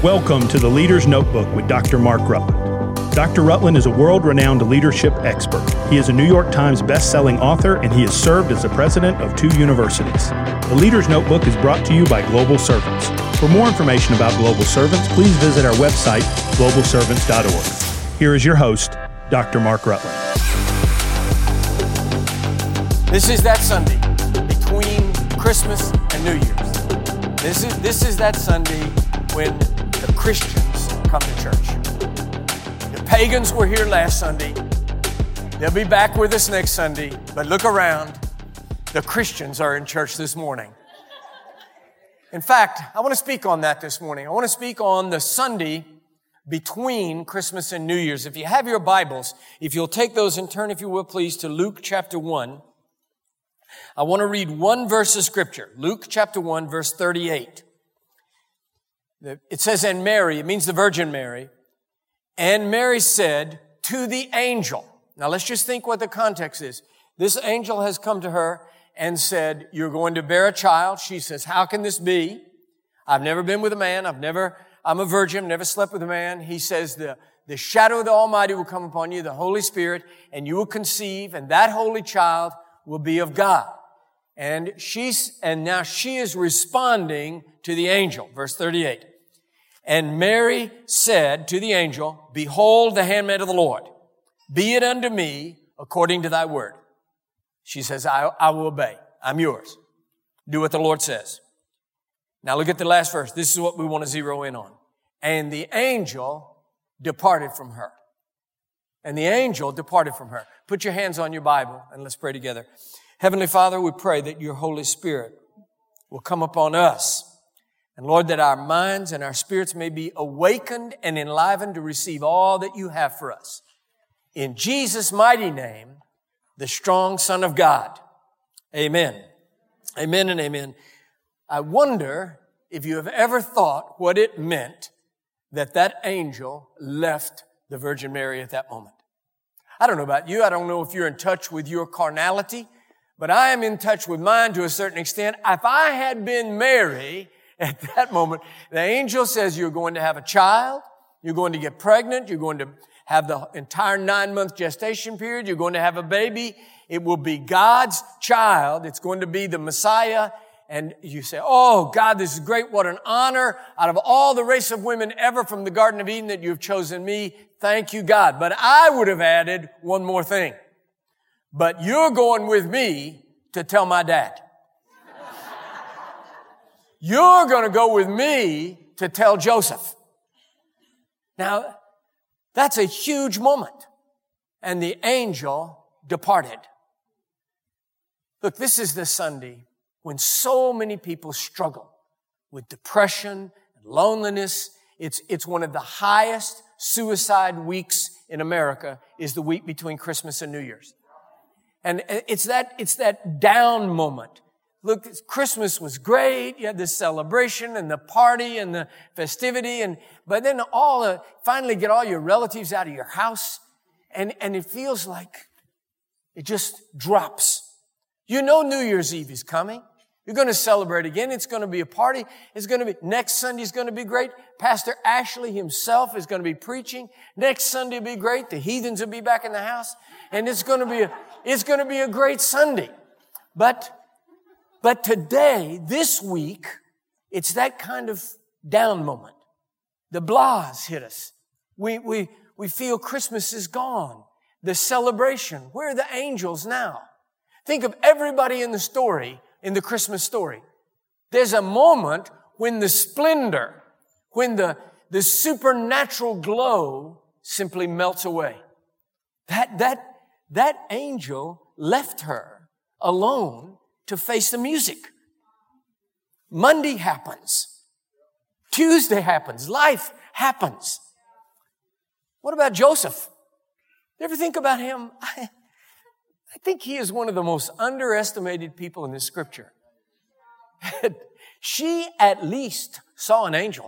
Welcome to the Leader's Notebook with Dr. Mark Rutland. Dr. Rutland is a world-renowned leadership expert. He is a New York Times best-selling author, and he has served as the president of 2 universities. The Leader's Notebook is brought to you by Global Servants. For more information about Global Servants, please visit our website, globalservants.org. Here is your host, Dr. Mark Rutland. This is that Sunday between Christmas and New Year's. This is that Sunday when the Christians come to church. The pagans were here last Sunday. They'll be back with us next Sunday. But look around. The Christians are in church this morning. In fact, I want to speak on that this morning. I want to speak on the Sunday between Christmas and New Year's. If you have your Bibles, if you'll take those and turn, if you will, please, to Luke chapter 1. I want to read one verse of Scripture. Luke chapter 1, verse 38. It says, and Mary, it means the Virgin Mary, and Mary said to the angel. Now let's just think what the context is. This angel has come to her and said, you're going to bear a child. She says, how can this be? I've never been with a man. I'm a virgin, never slept with a man. He says, the shadow of the Almighty will come upon you, the Holy Spirit, and you will conceive, and that holy child will be of God. And now she is responding to the angel. Verse 38. And Mary said to the angel, behold the handmaid of the Lord. Be it unto me according to thy word. She says, I will obey. I'm yours. Do what the Lord says. Now look at the last verse. This is what we want to zero in on. And the angel departed from her. And the angel departed from her. Put your hands on your Bible and let's pray together. Heavenly Father, we pray that your Holy Spirit will come upon us. And Lord, that our minds and our spirits may be awakened and enlivened to receive all that you have for us. In Jesus' mighty name, the strong Son of God. Amen. Amen and amen. I wonder if you have ever thought what it meant that angel left the Virgin Mary at that moment. I don't know about you. I don't know if you're in touch with your carnality, but I am in touch with mine to a certain extent. If I had been Mary at that moment, the angel says you're going to have a child, you're going to get pregnant, you're going to have the entire 9-month gestation period, you're going to have a baby. It will be God's child. It's going to be the Messiah. And you say, oh, God, this is great. What an honor. Out of all the race of women ever from the Garden of Eden that you've chosen me. Thank you, God. But I would have added one more thing. But you're going with me to tell my dad. You're going to go with me to tell Joseph. Now, that's a huge moment. And the angel departed. Look, this is the Sunday when so many people struggle with depression and loneliness. It's one of the highest suicide weeks in America is the week between Christmas and New Year's. And it's that down moment. Look, Christmas was great. You had the celebration and the party and the festivity, but then finally get all your relatives out of your house, and it feels like it just drops. You know New Year's Eve is coming. You're going to celebrate again. It's going to be a party. Next Sunday is going to be great. Pastor Ashley himself is going to be preaching. Next Sunday will be great. The heathens will be back in the house, and it's going to be a great Sunday. But today, this week, it's that kind of down moment. The blahs hit us. We feel Christmas is gone. The celebration. Where are the angels now? Think of everybody in the story, in the Christmas story. There's a moment when the splendor, when the supernatural glow simply melts away. That angel left her alone to face the music. Monday happens. Tuesday happens. Life happens. What about Joseph? You ever think about him? I think he is one of the most underestimated people in this scripture. She at least saw an angel.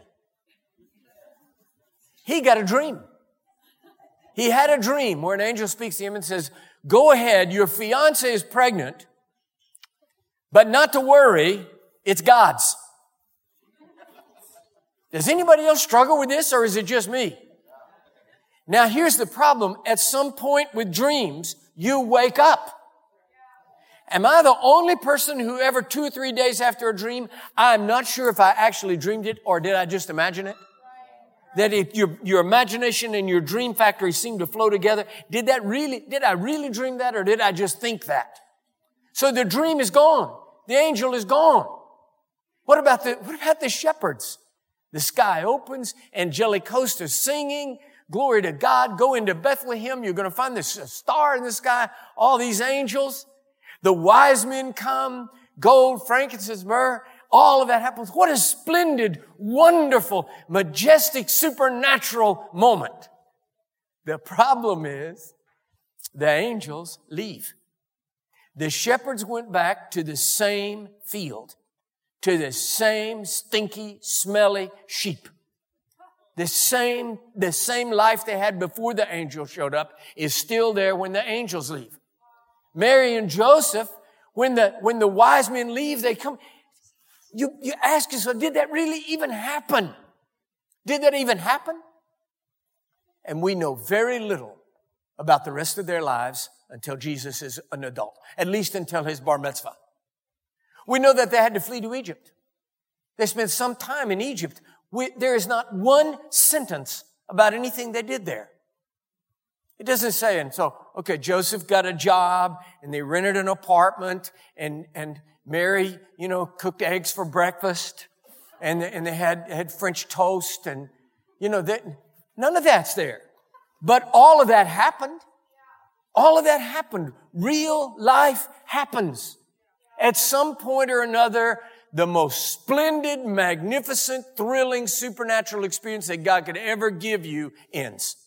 He got a dream. He had a dream where an angel speaks to him and says, go ahead, your fiance is pregnant, but not to worry, it's God's. Does anybody else struggle with this, or is it just me? Now, here's the problem. At some point with dreams, you wake up. Am I the only person who ever 2 or 3 days after a dream, I'm not sure if I actually dreamed it or did I just imagine it? That if your imagination and your dream factory seem to flow together. Did I really dream that, or did I just think that? So the dream is gone. The angel is gone. What about the shepherds? The sky opens, angelic hosts are singing, glory to God, go into Bethlehem, you're going to find this star in the sky, all these angels. The wise men come, gold, frankincense, myrrh, all of that happens. What a splendid, wonderful, majestic, supernatural moment. The problem is the angels leave. The shepherds went back to the same field, to the same stinky, smelly sheep. The same life they had before the angel showed up is still there when the angels leave. Mary and Joseph, when the wise men leave, they come. You ask yourself, did that really even happen? Did that even happen? And we know very little about the rest of their lives until Jesus is an adult, at least until his bar mitzvah. We know that they had to flee to Egypt. They spent some time in Egypt. There is not one sentence about anything they did there. It doesn't say, and so, okay, Joseph got a job, and they rented an apartment, and Mary, cooked eggs for breakfast, and they had French toast, and, none of that's there. But all of that happened. All of that happened. Real life happens. At some point or another, the most splendid, magnificent, thrilling, supernatural experience that God could ever give you ends.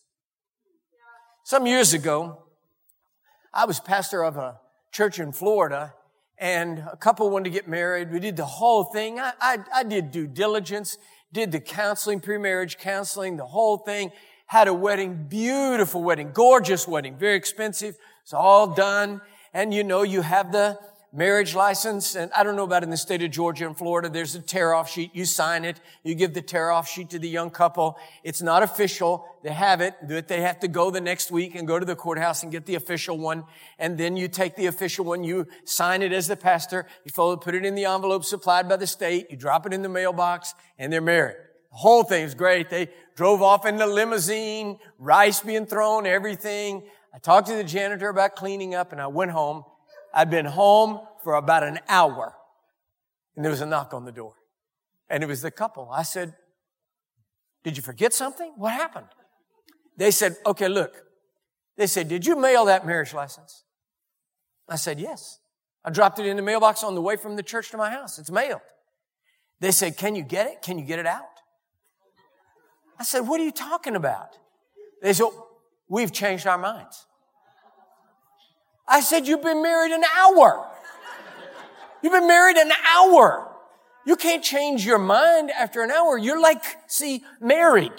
Some years ago, I was pastor of a church in Florida, and a couple wanted to get married. We did the whole thing. I did due diligence, did the counseling, pre-marriage counseling, the whole thing. Had a wedding, beautiful wedding, gorgeous wedding, very expensive. It's all done. And you have the marriage license. And I don't know about in the state of Georgia and Florida. There's a tear-off sheet. You sign it. You give the tear-off sheet to the young couple. It's not official. They have it. They have to go the next week and go to the courthouse and get the official one. And then you take the official one. You sign it as the pastor. You put it in the envelope supplied by the state. You drop it in the mailbox, and they're married. The whole thing is great. They drove off in the limousine, rice being thrown, everything. I talked to the janitor about cleaning up, and I went home. I'd been home for about an hour, and there was a knock on the door. And it was the couple. I said, did you forget something? What happened? They said, okay, look. They said, did you mail that marriage license? I said, yes. I dropped it in the mailbox on the way from the church to my house. It's mailed. They said, can you get it? Can you get it out? I said, what are you talking about? They said, we've changed our minds. I said, you've been married an hour. You've been married an hour. You can't change your mind after an hour. You're married.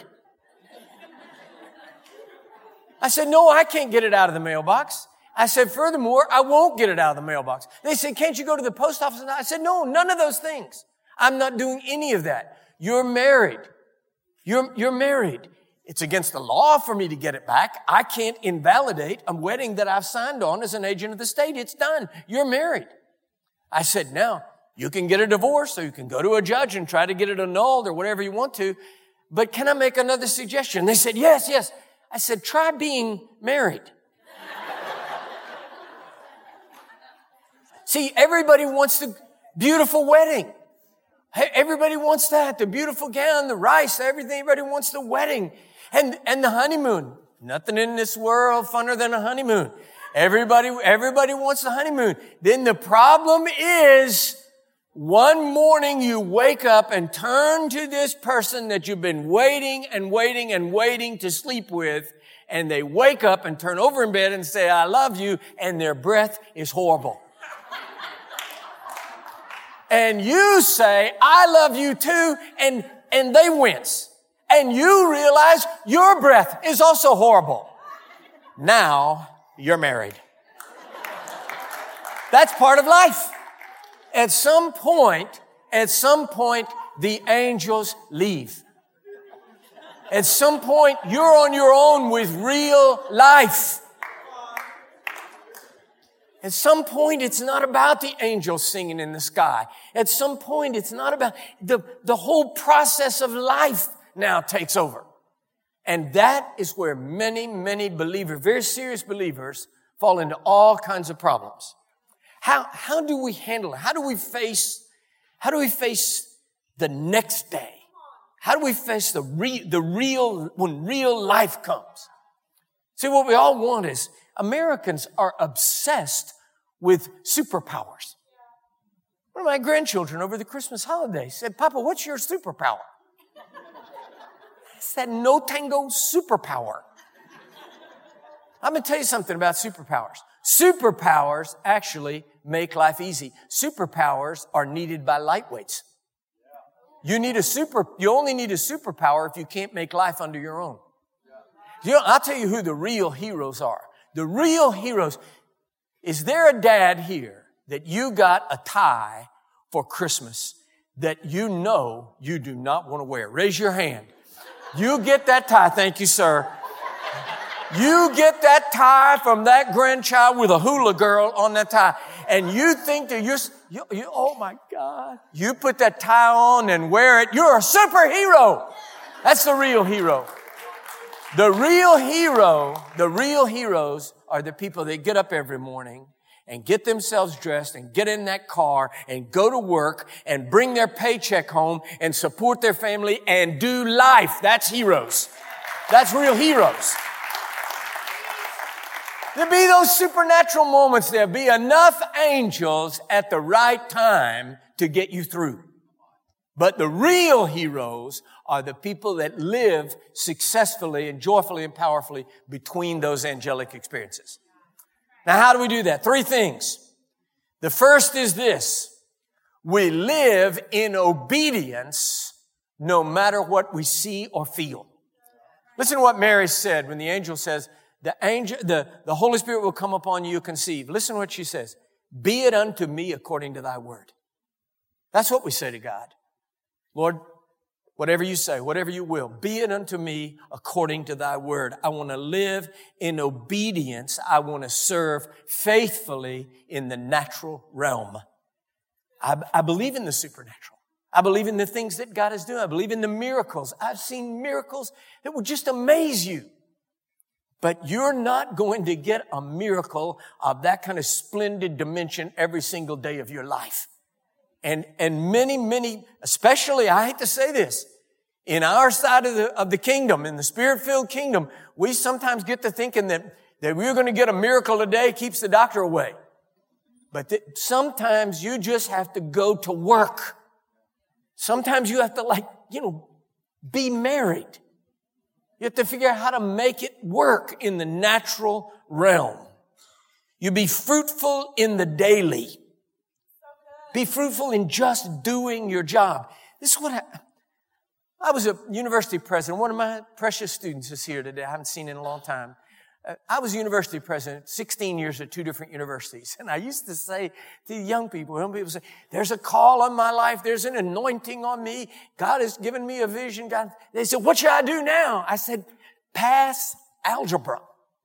I said, no, I can't get it out of the mailbox. I said, furthermore, I won't get it out of the mailbox. They said, can't you go to the post office? I said, no, none of those things. I'm not doing any of that. You're married. You're married. It's against the law for me to get it back. I can't invalidate a wedding that I've signed on as an agent of the state. It's done. You're married. I said, now, you can get a divorce, or you can go to a judge and try to get it annulled or whatever you want to. But can I make another suggestion? They said, yes. I said, try being married. See, everybody wants the beautiful wedding. Everybody wants that, the beautiful gown, the rice, everything. Everybody wants the wedding and the honeymoon. Nothing in this world funner than a honeymoon. Everybody wants the honeymoon. Then the problem is, one morning you wake up and turn to this person that you've been waiting to sleep with, and they wake up and turn over in bed and say, I love you, and their breath is horrible. And you say, I love you too, and they wince. And you realize your breath is also horrible. Now you're married. That's part of life. At some point, the angels leave. At some point, you're on your own with real life. At some point, it's not about the angels singing in the sky. At some point, it's not about the whole process of life now takes over. And that is where many, many believers, very serious believers, fall into all kinds of problems. How do we handle it? How do we face the next day? How do we face the real, when real life comes? See, what we all want is, Americans are obsessed with superpowers. One of my grandchildren over the Christmas holidays said, Papa, what's your superpower? I said, no tango superpower. I'm going to tell you something about superpowers. Superpowers actually make life easy. Superpowers are needed by lightweights. You only need a superpower if you can't make life under your own. I'll tell you who the real heroes are. The real heroes. Is there a dad here that you got a tie for Christmas that you know you do not want to wear? Raise your hand. You get that tie. Thank you, sir. You get that tie from that grandchild with a hula girl on that tie. And you think that oh my God. You put that tie on and wear it. You're a superhero. That's the real hero. The real heroes are the people that get up every morning and get themselves dressed and get in that car and go to work and bring their paycheck home and support their family and do life. That's heroes. That's real heroes. There'll be those supernatural moments. There'll be enough angels at the right time to get you through. But the real heroes are the people that live successfully and joyfully and powerfully between those angelic experiences. Now, how do we do that? 3 things. The first is this. We live in obedience no matter what we see or feel. Listen to what Mary said when the angel says, the Holy Spirit will come upon you, conceive. Listen to what she says. Be it unto me according to thy word. That's what we say to God. Lord, whatever you say, whatever you will, be it unto me according to thy word. I want to live in obedience. I want to serve faithfully in the natural realm. I believe in the supernatural. I believe in the things that God is doing. I believe in the miracles. I've seen miracles that would just amaze you. But you're not going to get a miracle of that kind of splendid dimension every single day of your life. And many, especially, I hate to say this, in our side of the kingdom, in the Spirit-filled kingdom, we sometimes get to thinking that we're going to get a miracle today, keeps the doctor away. But sometimes you just have to go to work. Sometimes you have to be married. You have to figure out how to make it work in the natural realm. You be fruitful in the daily. Be fruitful in just doing your job. This is what I was a university president. One of my precious students is here today. I haven't seen in a long time. I was university president 16 years at 2 different universities. And I used to say to young people say, there's a call on my life. There's an anointing on me. God has given me a vision. They said, what should I do now? I said, pass algebra.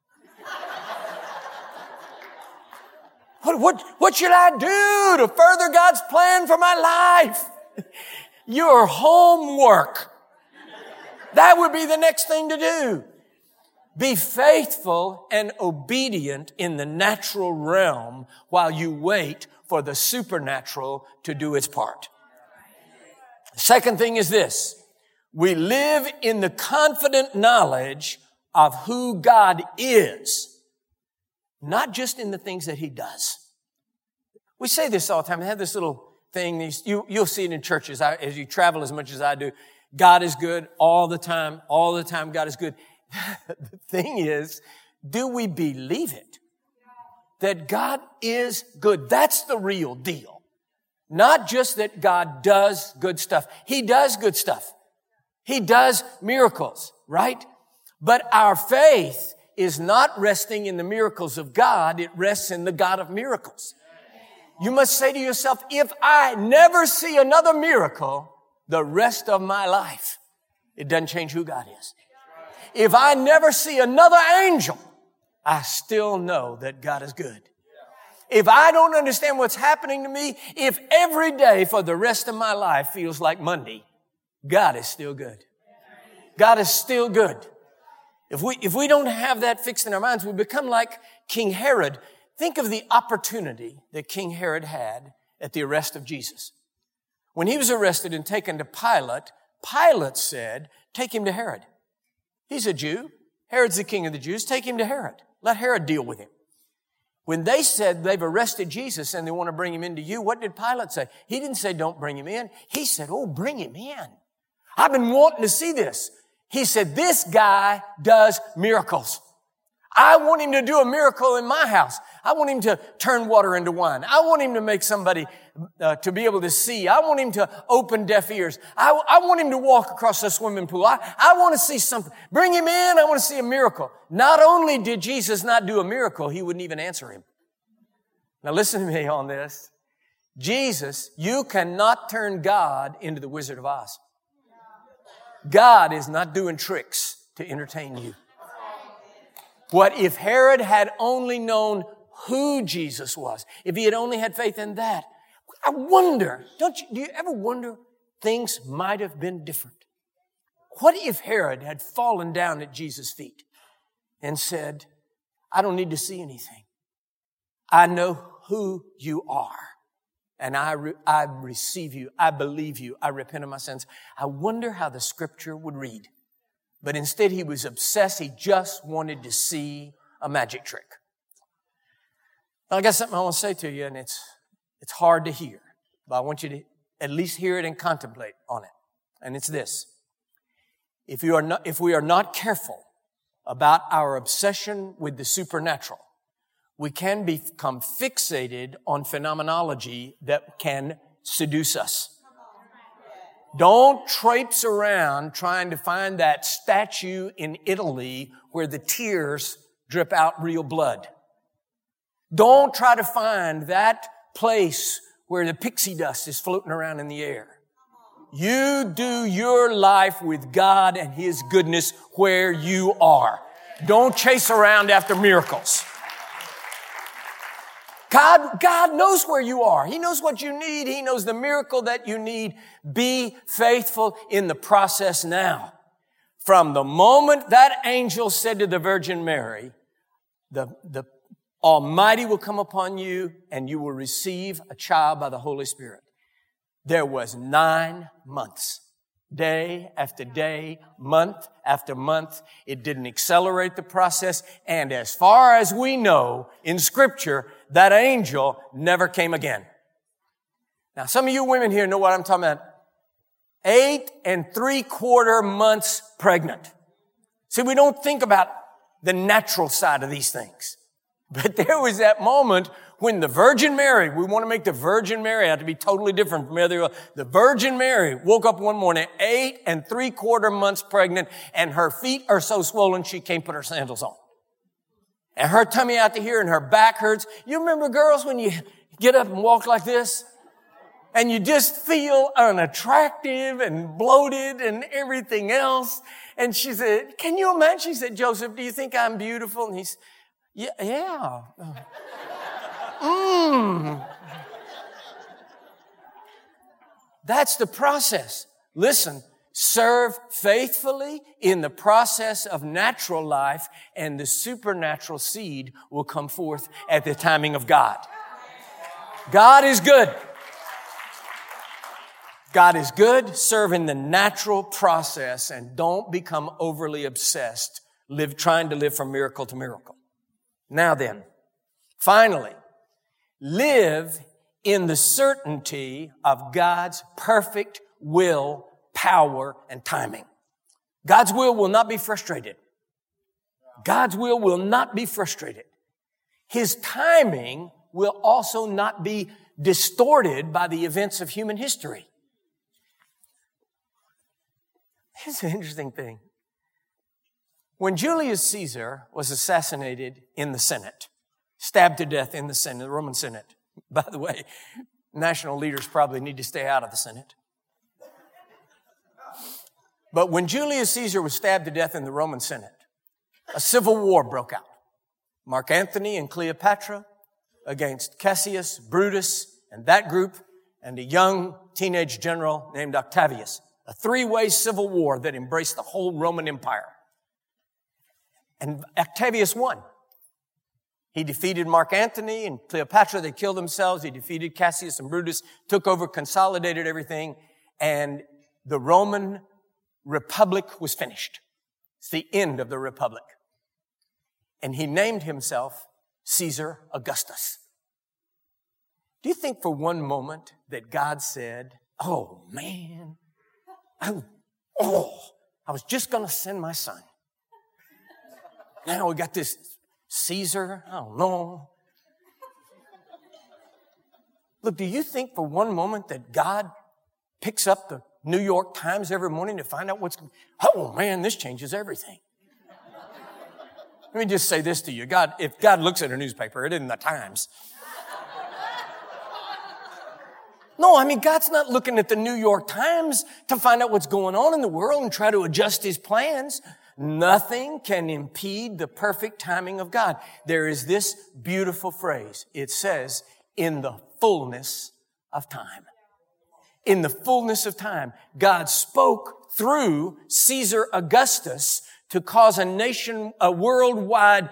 What should I do to further God's plan for my life? Your homework. That would be the next thing to do. Be faithful and obedient in the natural realm while you wait for the supernatural to do its part. The second thing is this. We live in the confident knowledge of who God is, not just in the things that He does. We say this all the time. I have this little thing. You'll see it in churches as you travel as much as I do. God is good all the time. All the time God is good. The thing is, do we believe it? That God is good. That's the real deal. Not just that God does good stuff. He does good stuff. He does miracles, right? But our faith is not resting in the miracles of God. It rests in the God of miracles. You must say to yourself, if I never see another miracle the rest of my life, it doesn't change who God is. If I never see another angel, I still know that God is good. If I don't understand what's happening to me, if every day for the rest of my life feels like Monday, God is still good. God is still good. If we don't have that fixed in our minds, we become like King Herod. Think of the opportunity that King Herod had at the arrest of Jesus. When he was arrested and taken to Pilate, Pilate said, take him to Herod. He's a Jew. Herod's the king of the Jews. Take him to Herod. Let Herod deal with him. When they said they've arrested Jesus and they want to bring him into you, what did Pilate say? He didn't say don't bring him in. He said, oh, bring him in. I've been wanting to see this. He said, this guy does miracles. I want him to do a miracle in my house. I want him to turn water into wine. I want him to make somebody to be able to see. I want him to open deaf ears. I want him to walk across a swimming pool. I want to see something. Bring him in. I want to see a miracle. Not only did Jesus not do a miracle, he wouldn't even answer him. Now listen to me on this. Jesus, you cannot turn God into the Wizard of Oz. God is not doing tricks to entertain you. What if Herod had only known who Jesus was? If he had only had faith in that? I wonder, do you ever wonder things might have been different? What if Herod had fallen down at Jesus' feet and said, I don't need to see anything. I know who you are. And I receive you. I believe you. I repent of my sins. I wonder how the scripture would read. But instead he was obsessed. He just wanted to see a magic trick. Now, I got something I want to say to you, and it's hard to hear. But I want you to at least hear it and contemplate on it. And it's this. If we are not careful about our obsession with the supernatural, we can become fixated on phenomenology that can seduce us. Don't traipse around trying to find that statue in Italy where the tears drip out real blood. Don't try to find that place where the pixie dust is floating around in the air. You do your life with God and His goodness where you are. Don't chase around after miracles. God knows where you are. He knows what you need. He knows the miracle that you need. Be faithful in the process now. From the moment that angel said to the Virgin Mary, the Almighty will come upon you and you will receive a child by the Holy Spirit. There was 9 months. Day after day, month after month. It didn't accelerate the process. And as far as we know in Scripture, that angel never came again. Now, some of you women here know what I'm talking about. 8 3/4 months pregnant. See, we don't think about the natural side of these things. But there was that moment when the Virgin Mary, we want to make the Virgin Mary out to be totally different from the other. The Virgin Mary woke up one morning 8 3/4 months pregnant, and her feet are so swollen she can't put her sandals on. And her tummy out to here and her back hurts. You remember, girls, when you get up and walk like this? And you just feel unattractive and bloated and everything else. And she said, can you imagine? She said, Joseph, do you think I'm beautiful? And he said, yeah. That's the process. Listen, serve faithfully in the process of natural life, and the supernatural seed will come forth at the timing of God. God is good. God is good. Serve in the natural process and don't become overly obsessed, trying to live from miracle to miracle. Now then, finally, live in the certainty of God's perfect will, power, and timing. God's will not be frustrated. God's will not be frustrated. His timing will also not be distorted by the events of human history. Here's an interesting thing. When Julius Caesar was assassinated in the Senate, stabbed to death in the Senate, the Roman Senate. By the way, national leaders probably need to stay out of the Senate. But when Julius Caesar was stabbed to death in the Roman Senate, a civil war broke out. Mark Antony and Cleopatra against Cassius, Brutus, and that group, and a young teenage general named Octavius. A three-way civil war that embraced the whole Roman Empire. And Octavius won. He defeated Mark Antony and Cleopatra. They killed themselves. He defeated Cassius and Brutus, took over, consolidated everything, and the Roman Republic was finished. It's the end of the Republic. And he named himself Caesar Augustus. Do you think for one moment that God said, oh man, I was just going to send my son. Now we got this Caesar, I don't know. Look, do you think for one moment that God picks up the New York Times every morning to find out oh man, this changes everything. Let me just say this to you. If God looks at a newspaper, it isn't the Times. No, I mean, God's not looking at the New York Times to find out what's going on in the world and try to adjust His plans. Nothing can impede the perfect timing of God. There is this beautiful phrase. It says, in the fullness of time. In the fullness of time, God spoke through Caesar Augustus to cause a worldwide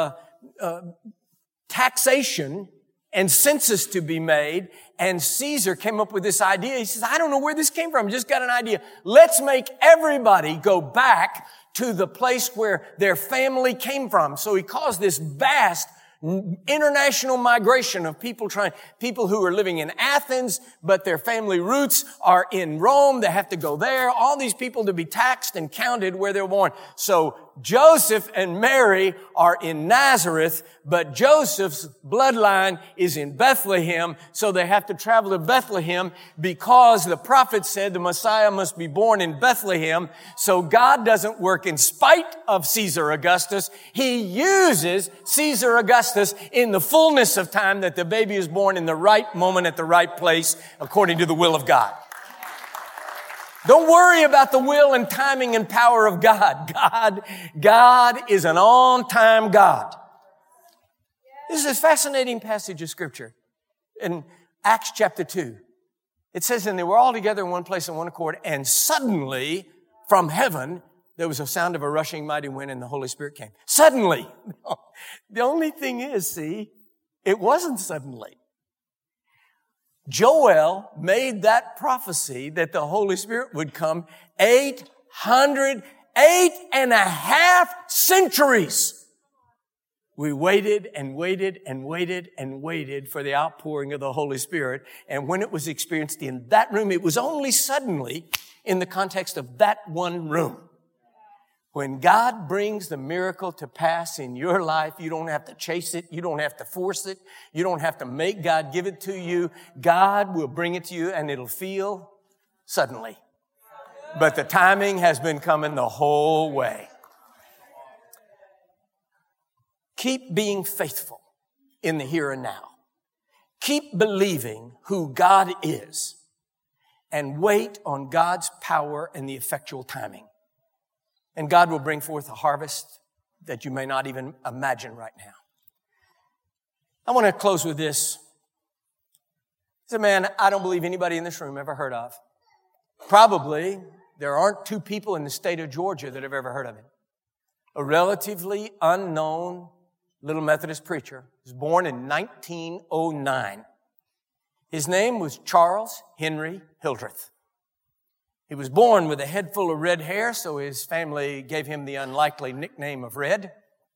taxation and census to be made. And Caesar came up with this idea. He says, I don't know where this came from. I just got an idea. Let's make everybody go back to the place where their family came from. So he caused this vast international migration of people who are living in Athens, but their family roots are in Rome. They have to go there. All these people to be taxed and counted where they're born. So Joseph and Mary are in Nazareth, but Joseph's bloodline is in Bethlehem, so they have to travel to Bethlehem because the prophet said the Messiah must be born in Bethlehem. So God doesn't work in spite of Caesar Augustus. He uses Caesar Augustus in the fullness of time that the baby is born in the right moment at the right place according to the will of God. Don't worry about the will and timing and power of God. God is an on-time God. This is a fascinating passage of Scripture. In Acts chapter 2, it says, and they were all together in one place in one accord, and suddenly from heaven there was a sound of a rushing mighty wind, and the Holy Spirit came. Suddenly. The only thing is, see, it wasn't suddenly. Joel made that prophecy that the Holy Spirit would come 8.5 centuries. We waited and waited and waited and waited for the outpouring of the Holy Spirit. And when it was experienced in that room, it was only suddenly in the context of that one room. When God brings the miracle to pass in your life, you don't have to chase it. You don't have to force it. You don't have to make God give it to you. God will bring it to you and it'll feel suddenly. But the timing has been coming the whole way. Keep being faithful in the here and now. Keep believing who God is and wait on God's power and the effectual timing. And God will bring forth a harvest that you may not even imagine right now. I want to close with this. It's a man I don't believe anybody in this room ever heard of. Probably there aren't two people in the state of Georgia that have ever heard of him. A relatively unknown little Methodist preacher. He was born in 1909. His name was Charles Henry Hildreth. He was born with a head full of red hair, so his family gave him the unlikely nickname of Red.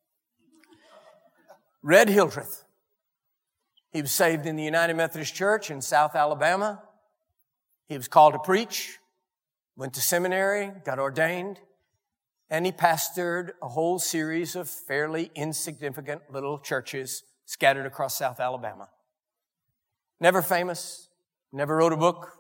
Red Hildreth. He was saved in the United Methodist Church in South Alabama. He was called to preach, went to seminary, got ordained, and he pastored a whole series of fairly insignificant little churches scattered across South Alabama. Never famous, never wrote a book.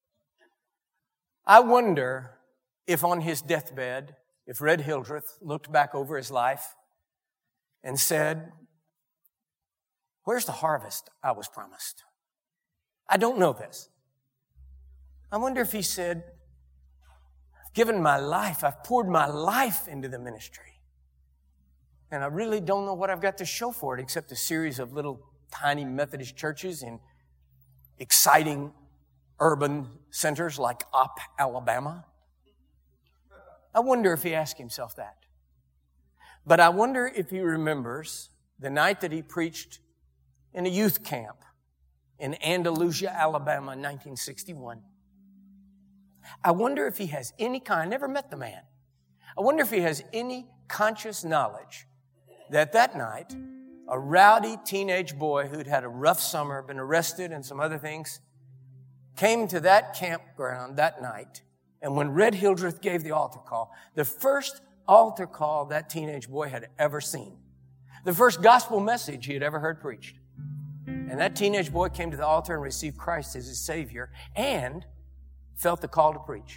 I wonder if on his deathbed, if Red Hildreth looked back over his life and said, where's the harvest I was promised? I don't know this. I wonder if he said, given my life. I've poured my life into the ministry. And I really don't know what I've got to show for it except a series of little tiny Methodist churches in exciting urban centers like Opp, Alabama. I wonder if he asked himself that. But I wonder if he remembers the night that he preached in a youth camp in Andalusia, Alabama in 1961. I wonder if he has any I never met the man. I wonder if he has any conscious knowledge that night, a rowdy teenage boy who'd had a rough summer, been arrested and some other things, came to that campground that night. And when Red Hildreth gave the altar call, the first altar call that teenage boy had ever seen, the first gospel message he had ever heard preached. And that teenage boy came to the altar and received Christ as his Savior and felt the call to preach.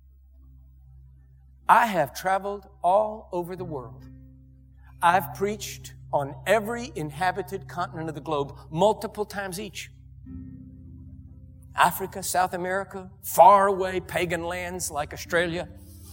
I have traveled all over the world. I've preached on every inhabited continent of the globe multiple times each. Africa, South America, far away pagan lands like Australia.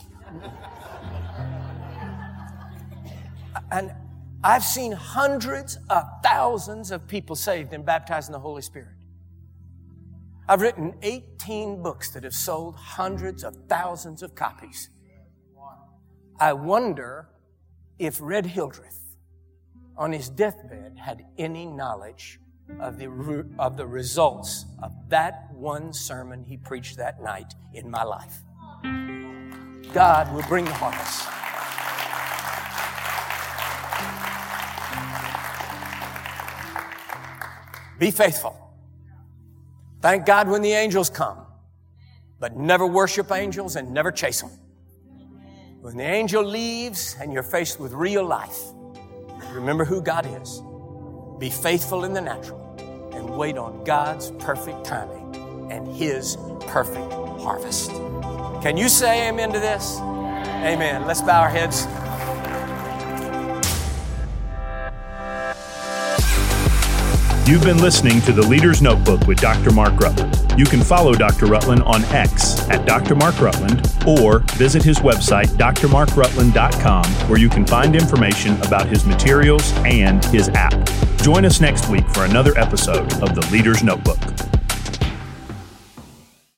And I've seen hundreds of thousands of people saved and baptized in the Holy Spirit. I've written 18 books that have sold hundreds of thousands of copies. I wonder if Red Hildreth on his deathbed had any knowledge of the results of that one sermon he preached that night in my life. God will bring the harvest. Be faithful. Thank God when the angels come, but never worship angels and never chase them. When the angel leaves and you're faced with real life, remember who God is. Be faithful in the natural and wait on God's perfect timing and His perfect harvest. Can you say amen to this? Amen. Let's bow our heads. You've been listening to The Leader's Notebook with Dr. Mark Rutland. You can follow Dr. Rutland on X at Dr. Mark Rutland or visit his website, drmarkrutland.com, where you can find information about his materials and his app. Join us next week for another episode of The Leader's Notebook.